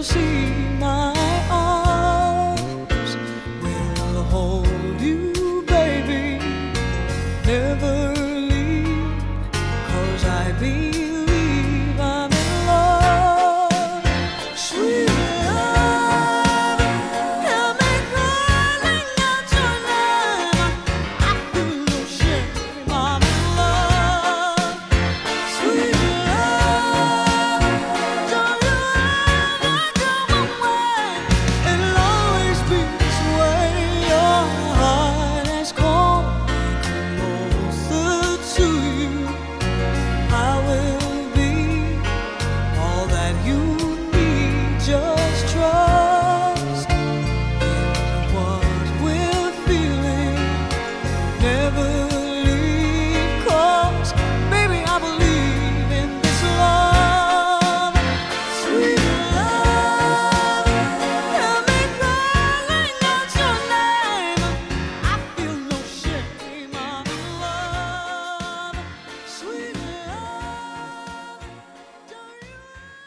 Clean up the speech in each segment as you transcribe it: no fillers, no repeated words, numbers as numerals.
see my arms will hold you, baby. Never leave, 'cause I believe I'm in love. Sweet love, help me crawling out your name. I feel no shame, I'm in love. Sweet love, don't you ever come away. It'll always be this way. Your heart has called closer to you. I will be all that you need. Just trust in what we're feeling. Never leave, 'cause baby, I believe in this love. Sweet love, help me calling out your name. I feel no shame, I'm in love. Sweet love, don't you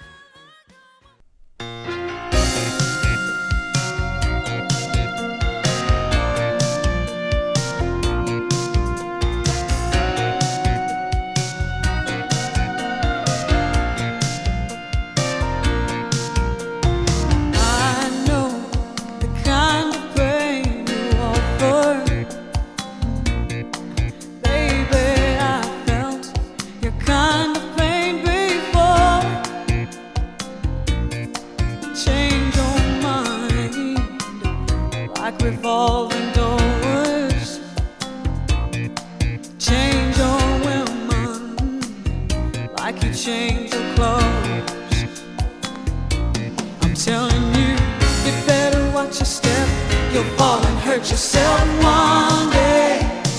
I know the kind of pain you offer. Baby, I felt your kind of pain before. Change your mind like revolving doors. Change your woman like you change your clothes. I'm telling you, you better watch your step. You'll fall and hurt yourself one day.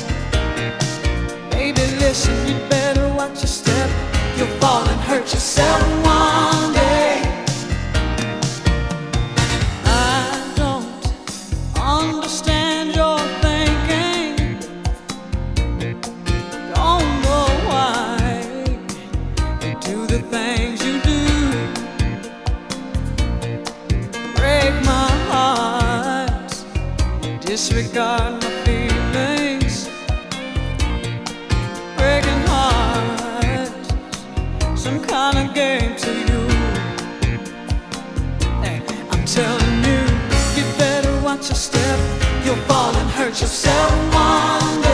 Baby, listen, you better watch your step. You'll fall and hurt yourself one day. I don't understand your thinking. Don't know why you do the things you do. Break my heart, disregard my feelings. Breaking heart, some kind of game to you. Hey, I'm telling you, you better watch your step. You'll fall and hurt yourself one day.